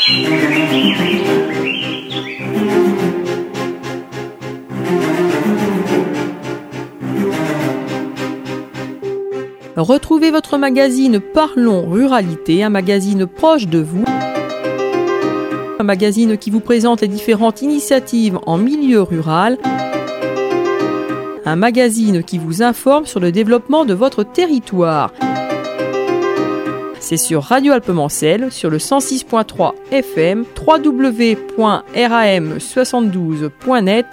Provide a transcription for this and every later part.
Retrouvez votre magazine Parlons Ruralité, un magazine proche de vous. Un magazine qui vous présente les différentes initiatives en milieu rural. Un magazine qui vous informe sur le développement de votre territoire. C'est sur Radio Alpemancel, sur le 106.3 FM, www.ram72.net.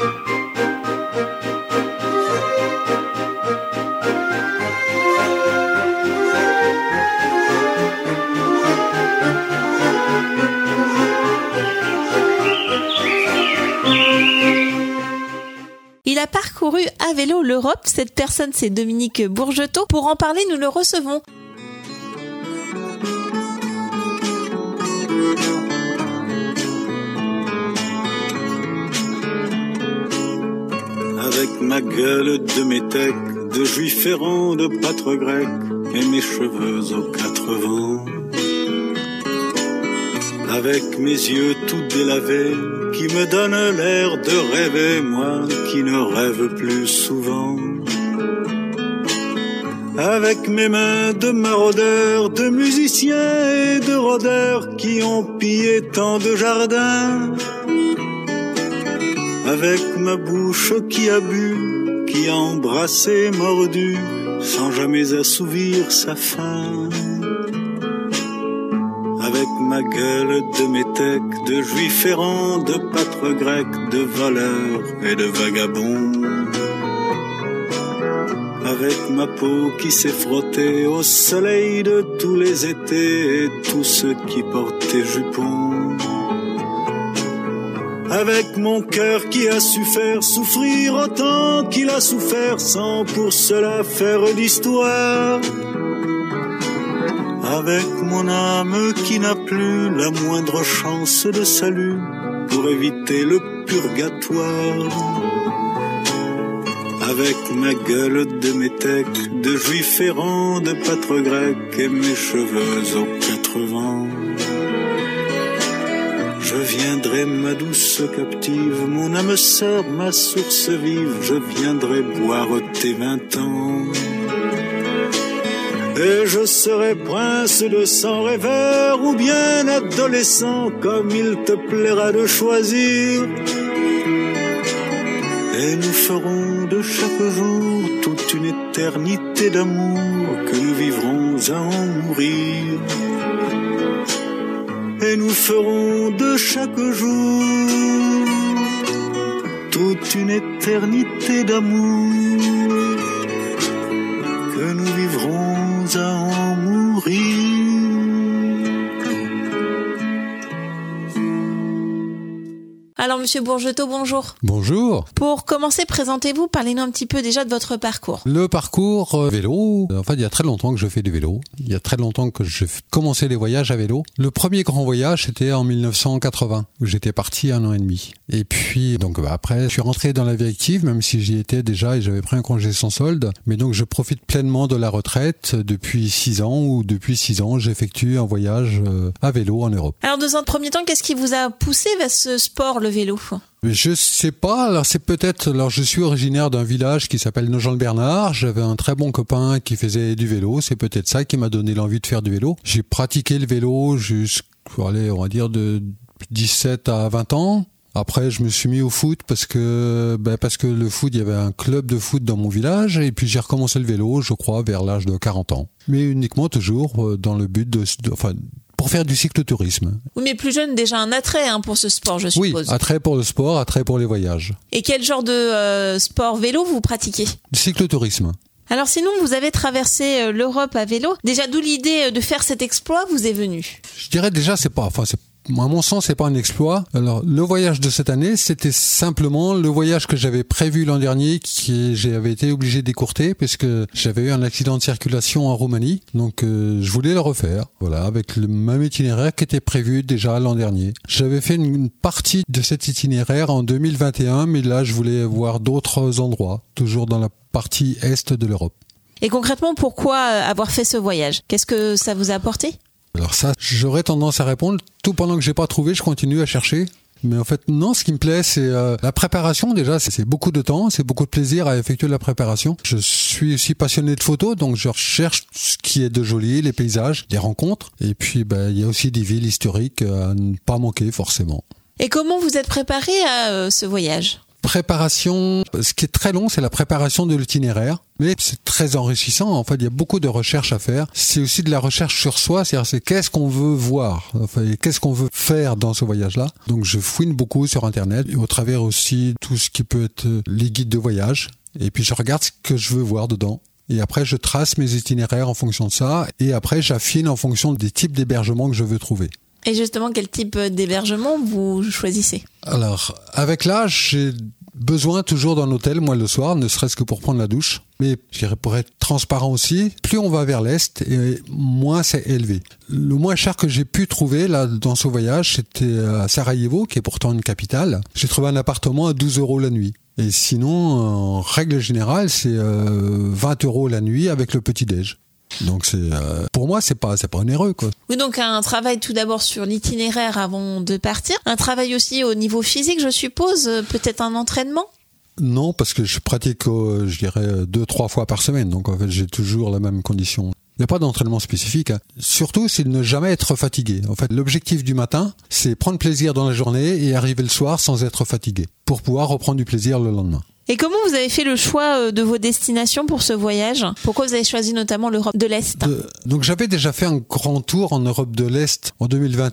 Il a parcouru à vélo l'Europe. Cette personne, c'est Dominique Bourgetot. Pour en parler, nous le recevons. Avec ma gueule de métèque, de juif errant, de pâtre grec, et mes cheveux aux 4 vents. Avec mes yeux tout délavés, qui me donnent l'air de rêver, moi qui ne rêve plus souvent. Avec mes mains de maraudeurs, de musiciens et de rôdeurs qui ont pillé tant de jardins. Avec ma bouche qui a bu, qui a embrassé, mordu, sans jamais assouvir sa faim. Avec ma gueule de métèque, de juif errant, de pâtre grec, de voleur et de vagabond. Avec ma peau qui s'est frottée au soleil de tous les étés et tous ceux qui portaient jupons. Avec mon cœur qui a su faire souffrir autant qu'il a souffert sans pour cela faire d'histoire. Avec mon âme qui n'a plus la moindre chance de salut pour éviter le purgatoire. Avec ma gueule de métèque, de juif errant, de pâtre grec et mes cheveux aux 4 vents. Je viendrai ma douce captive, mon âme sœur, ma source vive, je viendrai boire tes 20 ans. Et je serai prince de sang rêveur ou bien adolescent, comme il te plaira de choisir. Et nous ferons de chaque jour toute une éternité d'amour que nous vivrons à en mourir. Et nous ferons de chaque jour toute une éternité d'amour que nous vivrons à en mourir. Alors, Monsieur Bourgetot, bonjour. Bonjour. Pour commencer, présentez-vous, parlez-nous un petit peu déjà de votre parcours. Le parcours vélo, en fait, il y a très longtemps que je fais du vélo. Il y a très longtemps que j'ai commencé les voyages à vélo. Le premier grand voyage, c'était en 1980, où j'étais parti 1 an et demi. Et puis, donc après, je suis rentré dans la vie active, même si j'y étais déjà et j'avais pris un congé sans solde. Mais donc, je profite pleinement de la retraite depuis 6 ans, où depuis 6 ans, j'effectue un voyage à vélo en Europe. Alors, dans un premier temps, qu'est-ce qui vous a poussé vers ce sport, le vélo ? Je sais pas, alors c'est peut-être, alors je suis originaire d'un village qui s'appelle Nogent-le-Bernard, j'avais un très bon copain qui faisait du vélo, c'est peut-être ça qui m'a donné l'envie de faire du vélo. J'ai pratiqué le vélo jusqu'à, on va dire, de 17 à 20 ans. Après, je me suis mis au foot parce que le foot, il y avait un club de foot dans mon village et puis j'ai recommencé le vélo, je crois, vers l'âge de 40 ans. Mais uniquement toujours dans le but pour faire du cyclotourisme. Oui, mais plus jeune, déjà un attrait pour ce sport, je suppose. Oui, attrait pour le sport, attrait pour les voyages. Et quel genre de sport vélo vous pratiquez ? Du cyclotourisme. Alors sinon, vous avez traversé l'Europe à vélo. Déjà, d'où l'idée de faire cet exploit vous est venue ? Je dirais déjà, à mon sens, c'est pas un exploit. Alors, le voyage de cette année, c'était simplement le voyage que j'avais prévu l'an dernier, j'avais été obligé d'écourter parce que j'avais eu un accident de circulation en Roumanie. Donc, je voulais le refaire. Voilà, avec le même itinéraire qui était prévu déjà l'an dernier. J'avais fait une partie de cet itinéraire en 2021, mais là, je voulais voir d'autres endroits, toujours dans la partie est de l'Europe. Et concrètement, pourquoi avoir fait ce voyage ? Qu'est-ce que ça vous a apporté ? Alors ça, j'aurais tendance à répondre, tout pendant que j'ai pas trouvé, je continue à chercher. Mais en fait, non, ce qui me plaît, c'est la préparation. Déjà, c'est beaucoup de temps, c'est beaucoup de plaisir à effectuer la préparation. Je suis aussi passionné de photos, donc je recherche ce qui est de joli, les paysages, les rencontres. Et puis, il y a aussi des villes historiques à ne pas manquer forcément. Et comment vous êtes préparé à ce voyage ? Préparation, ce qui est très long, c'est la préparation de l'itinéraire, mais c'est très enrichissant. En fait, il y a beaucoup de recherches à faire. C'est aussi de la recherche sur soi, c'est qu'est-ce qu'on veut voir, qu'est-ce qu'on veut faire dans ce voyage-là. Donc, je fouine beaucoup sur Internet, et au travers aussi tout ce qui peut être les guides de voyage. Et puis, je regarde ce que je veux voir dedans. Et après, je trace mes itinéraires en fonction de ça. Et après, j'affine en fonction des types d'hébergements que je veux trouver. Et justement, quel type d'hébergement vous choisissez ? Alors, avec l'âge, j'ai besoin toujours d'un hôtel, moi, le soir, ne serait-ce que pour prendre la douche. Mais je dirais, pour être transparent aussi, plus on va vers l'est, et moins c'est élevé. Le moins cher que j'ai pu trouver là dans ce voyage, c'était à Sarajevo, qui est pourtant une capitale. J'ai trouvé un appartement à 12 € la nuit. Et sinon, en règle générale, c'est 20 € la nuit avec le petit-déj. Donc pour moi c'est pas onéreux quoi. Oui, donc un travail tout d'abord sur l'itinéraire avant de partir, un travail aussi au niveau physique, je suppose, peut-être un entraînement. Non, parce que je pratique je dirais 2-3 fois par semaine, donc en fait j'ai toujours la même condition. Il n'y a pas d'entraînement spécifique. Surtout, c'est de ne jamais être fatigué. En fait, l'objectif du matin, c'est prendre plaisir dans la journée et arriver le soir sans être fatigué, pour pouvoir reprendre du plaisir le lendemain. Et comment vous avez fait le choix de vos destinations pour ce voyage ? Pourquoi vous avez choisi notamment l'Europe de l'Est ? Donc j'avais déjà fait un grand tour en Europe de l'Est en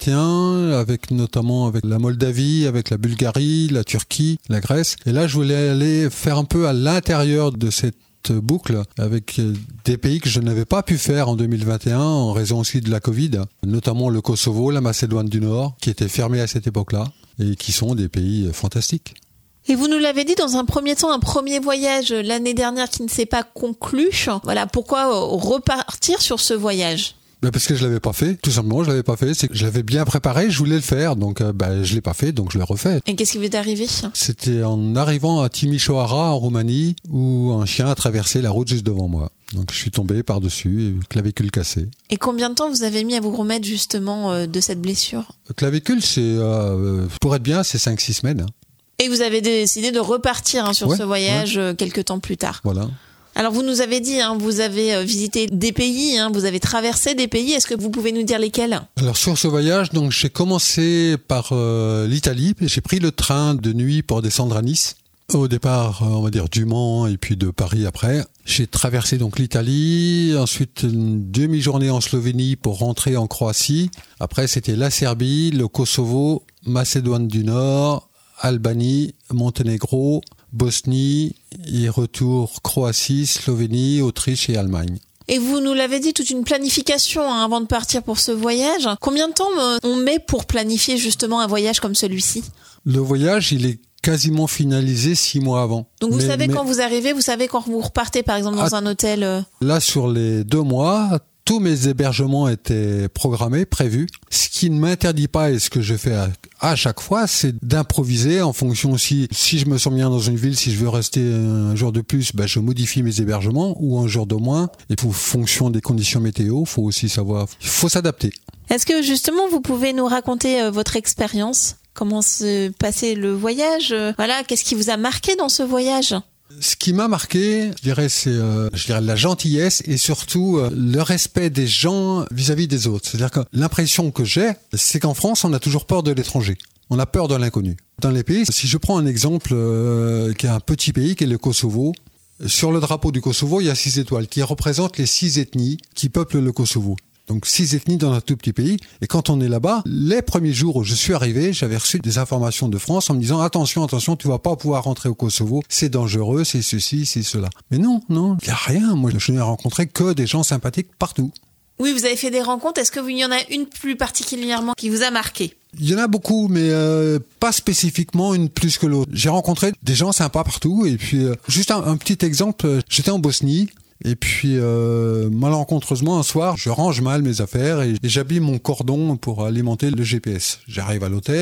2021, notamment avec la Moldavie, avec la Bulgarie, la Turquie, la Grèce. Et là, je voulais aller faire un peu à l'intérieur de cette boucle avec des pays que je n'avais pas pu faire en 2021 en raison aussi de la Covid, notamment le Kosovo, la Macédoine du Nord, qui étaient fermés à cette époque-là et qui sont des pays fantastiques. Et vous nous l'avez dit dans un premier temps, un premier voyage l'année dernière qui ne s'est pas conclu. Voilà, pourquoi repartir sur ce voyage ? Parce que je l'avais pas fait, tout simplement, je l'avais pas fait. C'est que je l'avais bien préparé, je voulais le faire, donc je l'ai pas fait, donc je l'ai refait. Et qu'est-ce qui vous est arrivé ? C'était en arrivant à Timișoara, en Roumanie, où un chien a traversé la route juste devant moi. Donc je suis tombé par-dessus, clavicule cassée. Et combien de temps vous avez mis à vous remettre justement de cette blessure ? Clavicule, c'est pour être bien, c'est 5-6 semaines. Et vous avez décidé de repartir sur ce voyage quelques temps plus tard. Voilà. Alors vous nous avez dit, vous avez visité des pays, vous avez traversé des pays. Est-ce que vous pouvez nous dire lesquels ? Alors sur ce voyage, donc j'ai commencé par l'Italie. J'ai pris le train de nuit pour descendre à Nice. Au départ, on va dire du Mans et puis de Paris après. J'ai traversé donc l'Italie, ensuite une demi-journée en Slovénie pour rentrer en Croatie. Après, c'était la Serbie, le Kosovo, Macédoine du Nord, Albanie, Monténégro, Bosnie et retour Croatie, Slovénie, Autriche et Allemagne. Et vous nous l'avez dit, toute une planification avant de partir pour ce voyage. Combien de temps on met pour planifier justement un voyage comme celui-ci ? Le voyage, il est quasiment finalisé 6 mois avant. Donc vous savez quand vous arrivez, vous savez quand vous repartez par exemple dans un hôtel Là, sur les 2 mois, tous mes hébergements étaient programmés, prévus. Ce qui ne m'interdit pas, et ce que je fais à chaque fois, c'est d'improviser en fonction aussi. Si je me sens bien dans une ville, si je veux rester un jour de plus, je modifie mes hébergements ou un jour de moins. Et en fonction des conditions météo, il faut aussi savoir, il faut s'adapter. Est-ce que justement vous pouvez nous raconter votre expérience ? Comment se passait le voyage ? Voilà, qu'est-ce qui vous a marqué dans ce voyage ? Ce qui m'a marqué, c'est la gentillesse et surtout le respect des gens vis-à-vis des autres. C'est-à-dire que l'impression que j'ai, c'est qu'en France, on a toujours peur de l'étranger. On a peur de l'inconnu. Dans les pays, si je prends un exemple qui est un petit pays, qui est le Kosovo, sur le drapeau du Kosovo, il y a 6 étoiles qui représentent les 6 ethnies qui peuplent le Kosovo. Donc 6 ethnies dans un tout petit pays. Et quand on est là-bas, les premiers jours où je suis arrivé, j'avais reçu des informations de France en me disant attention, tu vas pas pouvoir rentrer au Kosovo, c'est dangereux, c'est ceci, c'est cela. Mais non, il y a rien. Moi, je n'ai rencontré que des gens sympathiques partout. Oui, vous avez fait des rencontres. Est-ce qu'il y en a une plus particulièrement qui vous a marqué ? Il y en a beaucoup, mais pas spécifiquement une plus que l'autre. J'ai rencontré des gens sympas partout. Et puis, juste un petit exemple, j'étais en Bosnie. Et puis, malencontreusement, un soir, je range mal mes affaires et j'habille mon cordon pour alimenter le GPS. J'arrive à l'hôtel.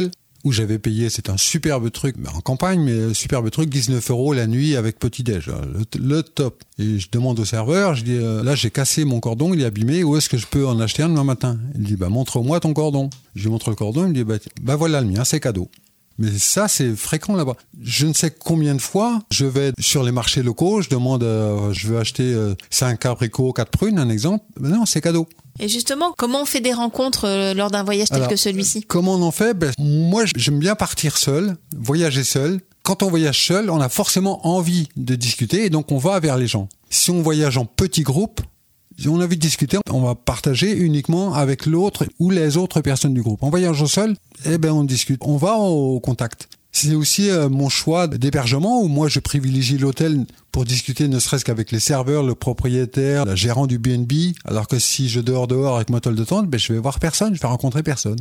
où j'avais payé, c'est un superbe truc, en campagne, mais superbe truc, 19 € la nuit avec petit-déj, le top. Et je demande au serveur, je dis, là j'ai cassé mon cordon, il est abîmé, où est-ce que je peux en acheter un demain matin? Il dit, montre-moi ton cordon. Je lui montre le cordon, il me dit, voilà le mien, c'est cadeau. Mais ça, c'est fréquent là-bas. Je ne sais combien de fois, je vais sur les marchés locaux, je demande, je veux acheter 5 abricots, 4 prunes, un exemple. Mais non, c'est cadeau. Et justement, comment on fait des rencontres lors d'un voyage tel que celui-ci? Comment on en fait? Moi, j'aime bien partir seul, voyager seul. Quand on voyage seul, on a forcément envie de discuter et donc on va vers les gens. Si on voyage en petits groupes, si on a envie de discuter, on va partager uniquement avec l'autre ou les autres personnes du groupe. En voyageant seul, on discute, on va au contact. C'est aussi mon choix d'hébergement où moi je privilégie l'hôtel pour discuter ne serait-ce qu'avec les serveurs, le propriétaire, le gérant du B&B, alors que si je dehors avec ma toile de tente, je vais voir personne, je vais rencontrer personne.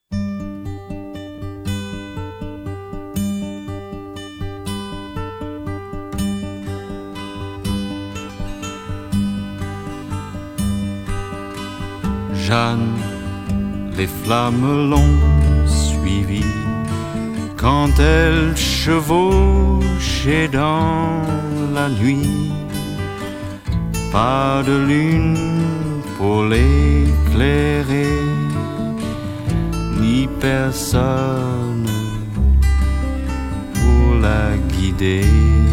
Jeanne, les flammes l'ont suivie quand elle chevauchait dans la nuit. Pas de lune pour l'éclairer, ni personne pour la guider.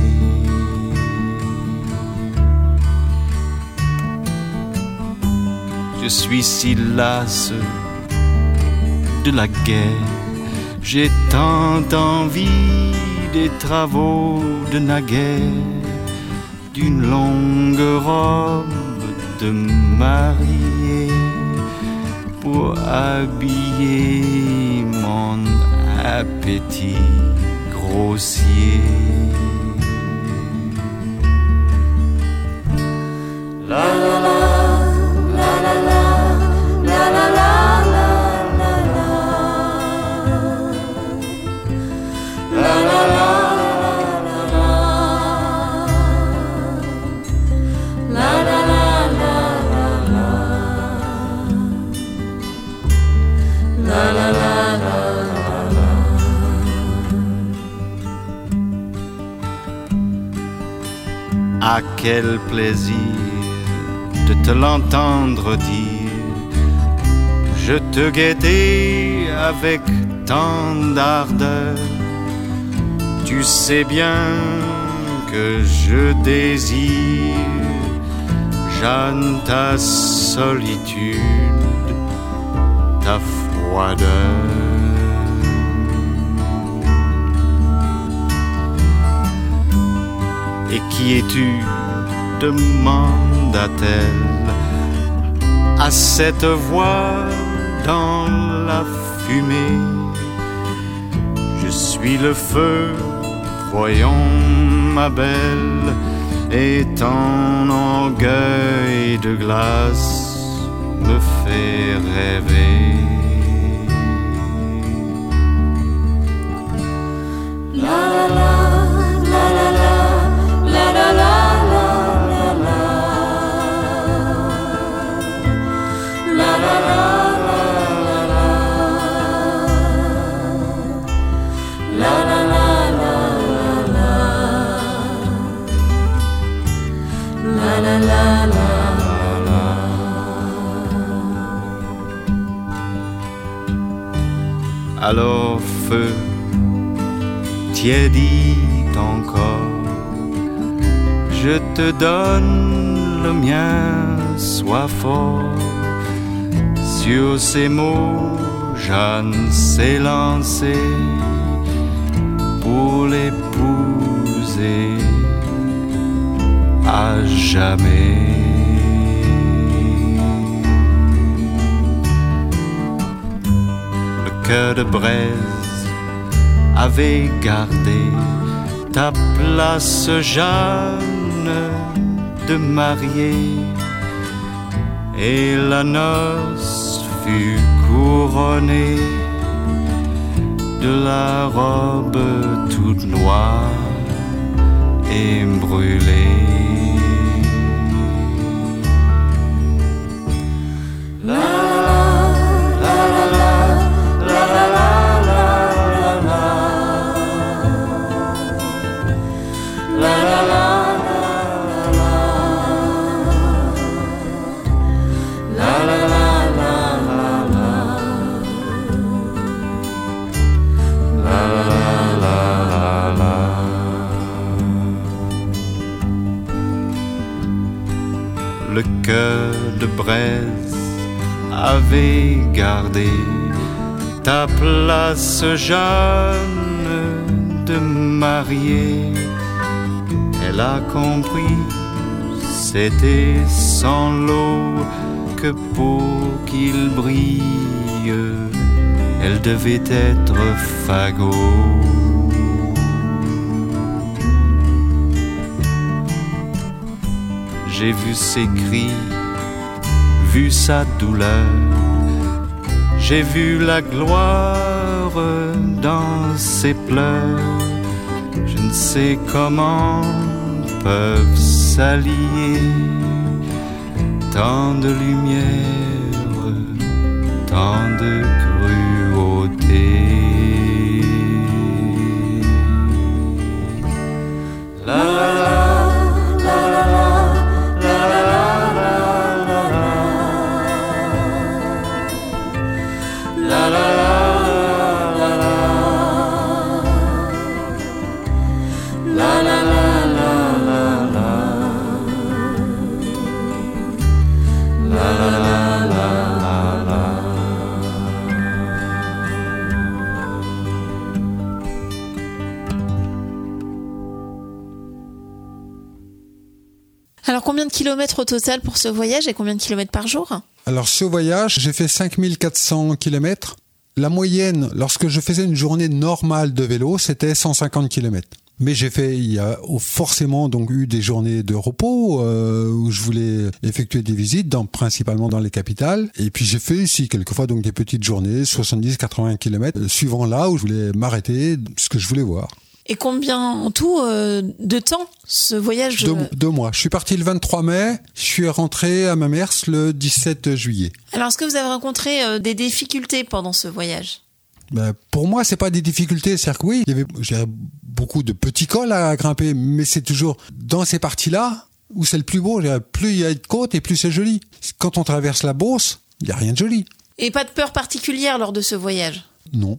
Je suis si lasse de la guerre, j'ai tant envie des travaux de naguère, d'une longue robe de mariée pour habiller mon appétit grossier. La la la. Ah, quel plaisir de te l'entendre dire. Je te guettais avec tant d'ardeur. Tu sais bien que je désire, Jeanne, ta solitude, ta froideur. Et qui es-tu? Demanda-t-elle à cette voix dans la fumée. Je suis le feu, voyons ma belle, et ton orgueil de glace me fait rêver. La la la. Alors feu, tiédit encore, je te donne le mien, sois fort. Sur ces mots, Jeanne s'est lancée pour l'épouser à jamais. Le cœur de braise avait gardé ta place, Jeanne, de mariée, et la noce fut couronnée de la robe toute noire et brûlée. La la la la la la la la la. le cœur de braise avait gardé ta place jeune de mariée. Elle a compris, c'était sans l'eau que pour qu'il brille, elle devait être fagot. J'ai vu ses cris, vu sa douleur, j'ai vu la gloire dans ses pleurs. Je ne sais comment peuvent s'allier tant de lumière, tant de cruauté. La la la. Alors combien de kilomètres au total pour ce voyage et combien de kilomètres par jour ? Alors ce voyage, j'ai fait 5400 km. La moyenne, lorsque je faisais une journée normale de vélo, c'était 150 km. Mais il y a forcément donc eu des journées de repos où je voulais effectuer des visites, principalement dans les capitales. Et puis j'ai fait ici quelquefois donc des petites journées, 70-80 km, suivant là où je voulais m'arrêter, ce que je voulais voir. Et combien en tout de temps ce voyage ? 2 mois. Je suis parti le 23 mai, je suis rentré à Mamers le 17 juillet. Alors est-ce que vous avez rencontré des difficultés pendant ce voyage ? Pour moi, c'est pas des difficultés. C'est-à-dire que oui, il y avait beaucoup de petits cols à grimper, mais c'est toujours dans ces parties-là où c'est le plus beau. Plus il y a de côtes et plus c'est joli. Quand on traverse la Beauce, il n'y a rien de joli. Et pas de peur particulière lors de ce voyage ? Non.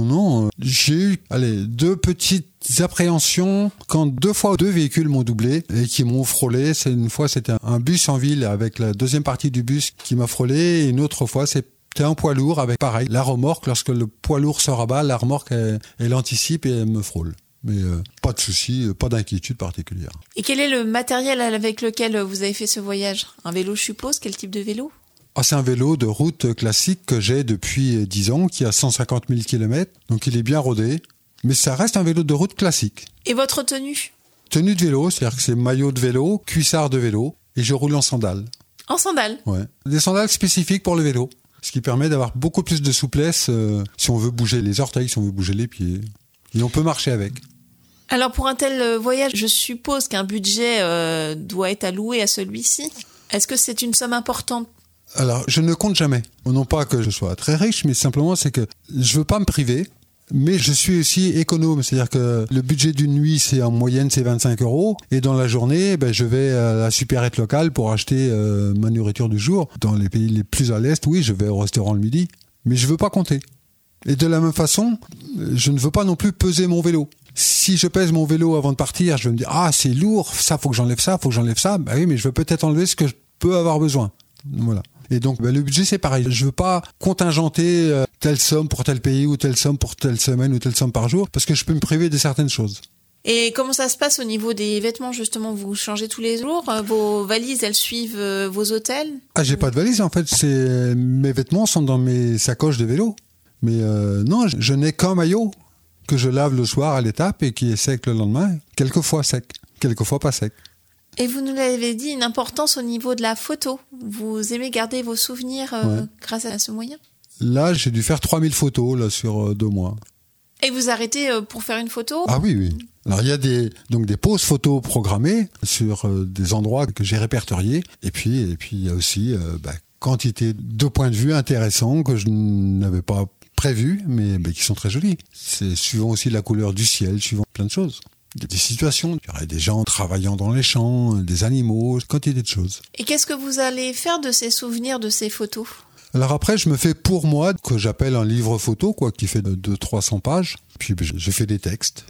J'ai eu 2 petites appréhensions quand 2 fois 2 véhicules m'ont doublé et qui m'ont frôlé. Une fois, c'était un bus en ville avec la deuxième partie du bus qui m'a frôlé. Et une autre fois, c'était un poids lourd avec, pareil, la remorque. Lorsque le poids lourd se rabat, la remorque, elle anticipe et elle me frôle. Mais pas de souci, pas d'inquiétude particulière. Et quel est le matériel avec lequel vous avez fait ce voyage ? Un vélo, je suppose ? Quel type de vélo ? C'est un vélo de route classique que j'ai depuis 10 ans, qui a 150 000 km. Donc il est bien rodé. Mais ça reste un vélo de route classique. Et votre tenue ? Tenue de vélo, c'est-à-dire que c'est maillot de vélo, cuissard de vélo, et je roule en sandales. En sandales ? Ouais. Des sandales spécifiques pour le vélo. Ce qui permet d'avoir beaucoup plus de souplesse si on veut bouger les orteils, si on veut bouger les pieds. Et on peut marcher avec. Alors pour un tel voyage, je suppose qu'un budget doit être alloué à celui-ci. Est-ce que c'est une somme importante ? Alors, je ne compte jamais. Non pas que je sois très riche, mais simplement c'est que je veux pas me priver, mais je suis aussi économe. C'est-à-dire que le budget d'une nuit, en moyenne, c'est 25 €. Et dans la journée, je vais à la supérette locale pour acheter ma nourriture du jour. Dans les pays les plus à l'est, oui, je vais au restaurant le midi. Mais je veux pas compter. Et de la même façon, je ne veux pas non plus peser mon vélo. Si je pèse mon vélo avant de partir, je vais me dire, c'est lourd, ça, faut que j'enlève ça, oui, mais je veux peut-être enlever ce que je peux avoir besoin. Voilà. Et donc, le budget, c'est pareil. Je veux pas contingenter telle somme pour tel pays ou telle somme pour telle semaine ou telle somme par jour, parce que je peux me priver de certaines choses. Et comment ça se passe au niveau des vêtements, justement ? Vous changez tous les jours ? Vos valises, elles suivent vos hôtels ? J'ai pas de valise, en fait. Mes vêtements sont dans mes sacoches de vélo. Mais non, je n'ai qu'un maillot que je lave le soir à l'étape et qui est sec le lendemain. Quelquefois sec, quelquefois pas sec. Et vous nous l'avez dit, une importance au niveau de la photo. Vous aimez garder vos souvenirs grâce à ce moyen ? Là, j'ai dû faire 3000 photos sur 2 mois. Et vous arrêtez pour faire une photo ? Ah oui. Alors, il y a des pauses photos programmées sur des endroits que j'ai répertoriés. Et puis il y a aussi quantité de points de vue intéressants que je n'avais pas prévus, mais qui sont très jolis. C'est suivant aussi la couleur du ciel, suivant plein de choses. Il y a des situations, il y aurait des gens travaillant dans les champs, des animaux, quantité de choses. Et qu'est-ce que vous allez faire de ces souvenirs, de ces photos ? Alors après, je me fais pour moi, que j'appelle un livre photo, qui fait 200-300 pages. Puis je fais des textes.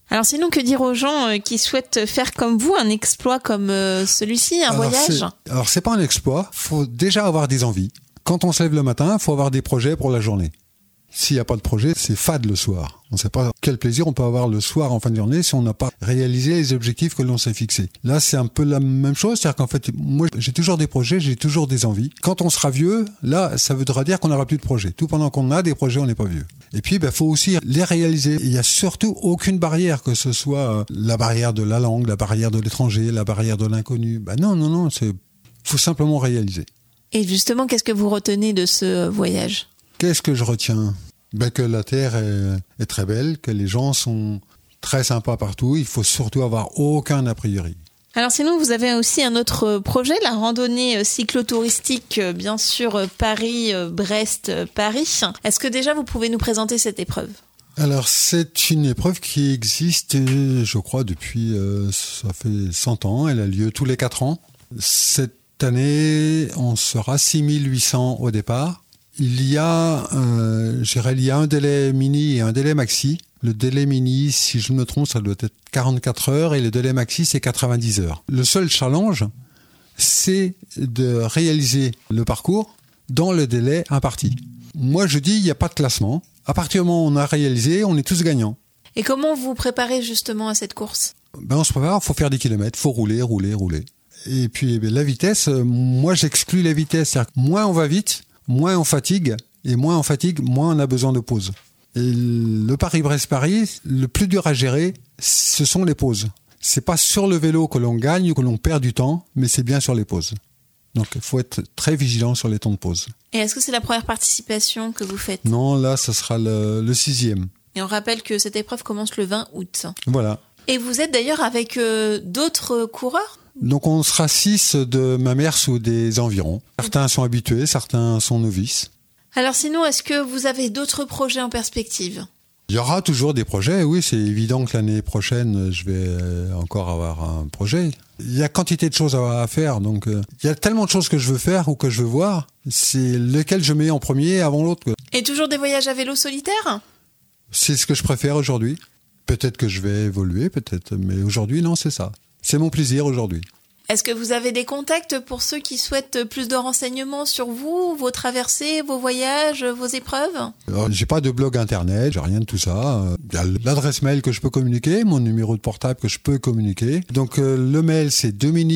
Alors sinon, que dire aux gens qui souhaitent faire comme vous un exploit comme celui-ci, un voyage ? Alors c'est pas un exploit, faut déjà avoir des envies. Quand on se lève le matin, il faut avoir des projets pour la journée. S'il n'y a pas de projet, c'est fade le soir. On ne sait pas quel plaisir on peut avoir le soir en fin de journée si on n'a pas réalisé les objectifs que l'on s'est fixés. Là, c'est un peu la même chose. C'est-à-dire qu'en fait, moi, j'ai toujours des projets, j'ai toujours des envies. Quand on sera vieux, là, ça voudra dire qu'on n'aura plus de projets. Tout pendant qu'on a des projets, on n'est pas vieux. Et puis, faut aussi les réaliser. Il n'y a surtout aucune barrière, que ce soit la barrière de la langue, la barrière de l'étranger, la barrière de l'inconnu. Non, faut simplement réaliser. Et justement, qu'est-ce que vous retenez de ce voyage ? Qu'est-ce que je retiens ? Que la Terre est très belle, que les gens sont très sympas partout. Il faut surtout avoir aucun a priori. Alors sinon, vous avez aussi un autre projet, la randonnée cyclotouristique, bien sûr, Paris-Brest-Paris. Est-ce que déjà vous pouvez nous présenter cette épreuve ? Alors c'est une épreuve qui existe, je crois, depuis, ça fait 100 ans. Elle a lieu tous les 4 ans. Cette année, on sera 6800 au départ. Il y a un délai mini et un délai maxi. Le délai mini, si je ne me trompe, ça doit être 44 heures et le délai maxi, c'est 90 heures. Le seul challenge, c'est de réaliser le parcours dans le délai imparti. Moi, je dis, il n'y a pas de classement. À partir du moment où on a réalisé, on est tous gagnants. Et comment vous préparez justement à cette course ? On se prépare, il faut faire des kilomètres, il faut rouler. Et puis la vitesse, moi j'exclus la vitesse. C'est-à-dire que moins on va vite, moins on fatigue, et moins on fatigue, moins on a besoin de pause. Et le Paris-Brest-Paris, le plus dur à gérer, ce sont les pauses. C'est pas sur le vélo que l'on gagne ou que l'on perd du temps, mais c'est bien sur les pauses. Donc il faut être très vigilant sur les temps de pause. Et est-ce que c'est la première participation que vous faites ? Non, là, ça sera le 6e. Et on rappelle que cette épreuve commence le 20 août. Voilà. Et vous êtes d'ailleurs avec d'autres coureurs ? Donc on sera 6 de ma mère ou des environs. Certains sont habitués, certains sont novices. Alors sinon, est-ce que vous avez d'autres projets en perspective ? Il y aura toujours des projets, oui, c'est évident que l'année prochaine, je vais encore avoir un projet. Il y a quantité de choses à faire, donc il y a tellement de choses que je veux faire ou que je veux voir, c'est lequel je mets en premier avant l'autre. Et toujours des voyages à vélo solitaire ? C'est ce que je préfère aujourd'hui. Peut-être que je vais évoluer, peut-être, mais aujourd'hui, non, c'est ça. C'est mon plaisir aujourd'hui. Est-ce que vous avez des contacts pour ceux qui souhaitent plus de renseignements sur vous, vos traversées, vos voyages, vos épreuves ? Alors, j'ai pas de blog internet, j'ai rien de tout ça. Il y a l'adresse mail que je peux communiquer, mon numéro de portable que je peux communiquer. Donc le mail c'est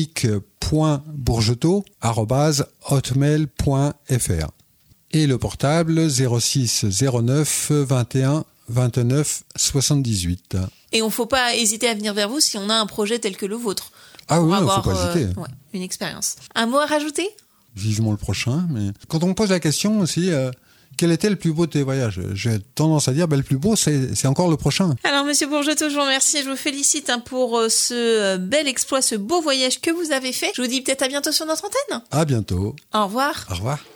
dominique.bourgetot@hotmail.fr et le portable 06 09 21 29 78. Et on ne faut pas hésiter à venir vers vous si on a un projet tel que le vôtre. Ah oui, il ne faut pas hésiter. Une expérience. Un mot à rajouter ? Vivement le prochain. Mais quand on me pose la question aussi, quel était le plus beau de tes voyages ? J'ai tendance à dire, le plus beau, c'est encore le prochain. Alors, Monsieur Bourgetot, je vous remercie. Je vous félicite pour ce bel exploit, ce beau voyage que vous avez fait. Je vous dis peut-être à bientôt sur notre antenne. À bientôt. Au revoir. Au revoir.